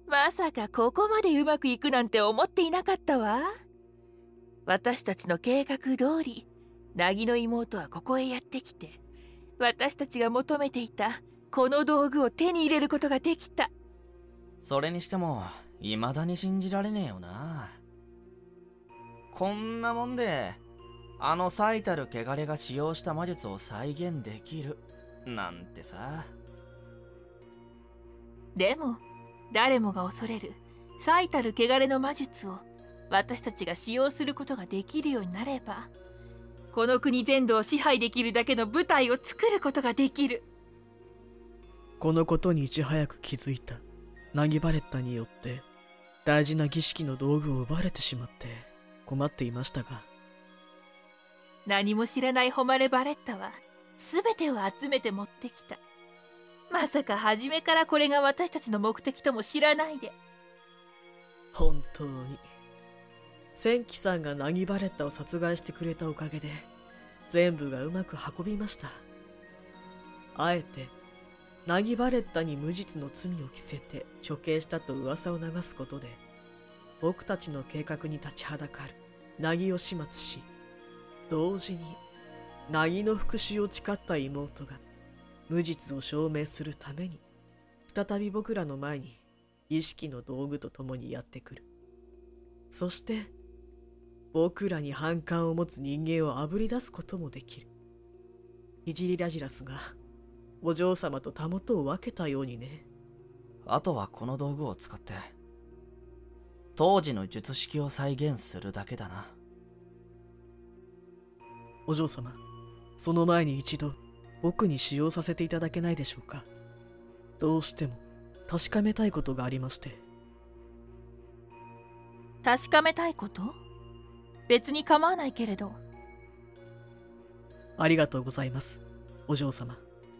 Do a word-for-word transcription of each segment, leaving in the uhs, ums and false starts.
まさかここまでうまくいくなんて思っていなかったわ。私たちの計画通り、ナギの妹はここへやってきて、私たちが求めていたこの道具を手に入れることができた。 それにしても未だに信じられねえよな。こんなもんであの最たる汚れが使用した魔術を再現できるなんてさ。 でも誰もが恐れる最たる汚れの魔術を私たちが使用することができるようになれば、この国全土を支配できるだけの舞台を作ることができる。 このことにいち早く気づいたナギバレッタによって大事な儀式の道具を奪われてしまって困っていましたが、 何も知らないホマレバレッタは全てを集めて持ってきた。まさか初めからこれが私たちの目的とも知らないで。 本当に戦記さんがナギバレッタを殺害してくれたおかげで全部がうまく運びました。あえてナギバレッタに無実の罪を着せて処刑したと噂を流すことで、僕たちの計画に立ちはだかるナギを始末し、同時にナギの復讐を誓った妹が無実を証明するために再び僕らの前に儀式の道具と共にやってくる。そして僕らに反感を持つ人間をあぶり出すこともできる。イジリラジラスがお嬢様とたもとを分けたようにね。 あとはこの道具を使って当時の術式を再現するだけだな。 お嬢様、その前に一度僕に使用させていただけないでしょうか。どうしても確かめたいことがありまして。 確かめたいこと？別に構わないけれど。 ありがとうございます、お嬢様。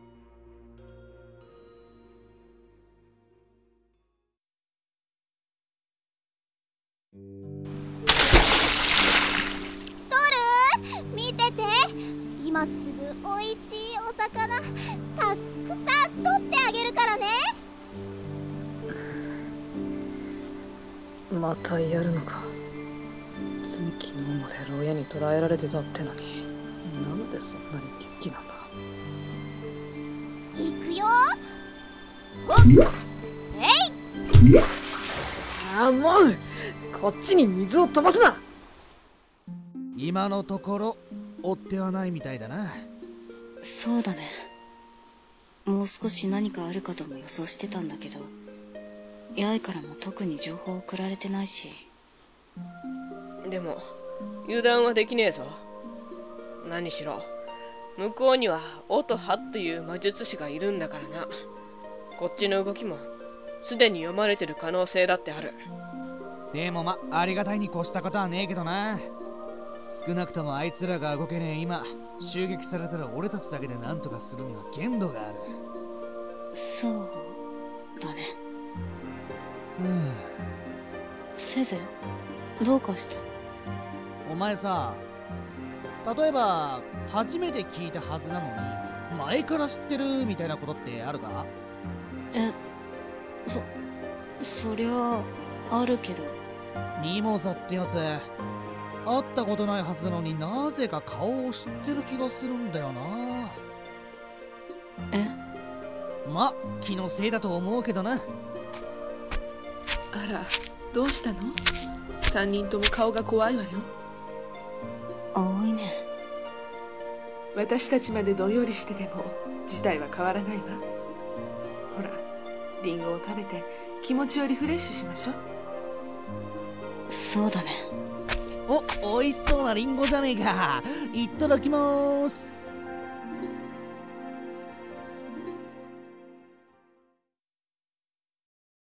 ソル、見てて。今すぐおいしいお魚たくさん取ってあげるからね。 またやるのか。つい昨日まで牢屋に捕らえられてたってのに、なんでそんなに元気なんだ。 いくよ。えい。 ああ、もうこっちに水を飛ばすな。 今のところ追ってはないみたいだな。 そうだね。もう少し何かあるかとも予想してたんだけど、八重からも特に情報送られてないし。 でも油断はできねえぞ。何しろ向こうには音羽っていう魔術師がいるんだからな。こっちの動きもすでに読まれてる可能性だってある。 でもま、ありがたいに越したことはねえけどな。少なくともあいつらが動けねえ今、襲撃されたら俺たちだけで何とかするには限度がある。 そうだね。 うんセゼ、どうかした？ お前さ、例えば初めて聞いたはずなのに前から知ってるみたいなことってあるか？ え、そ、そりゃあるけど。 ミモザってやつ会ったことないはずなのになぜか顔を知ってる気がするんだよな。 え？ ま、気のせいだと思うけどな。 あら、どうしたの？三人とも顔が怖いわよ。 多いね。 私たちまでどんよりしてても事態は変わらないわ。ほら、リンゴを食べて気持ちをリフレッシュしましょう。 そうだね。 お、美味しそうなリンゴじゃねえか。いただきまーす。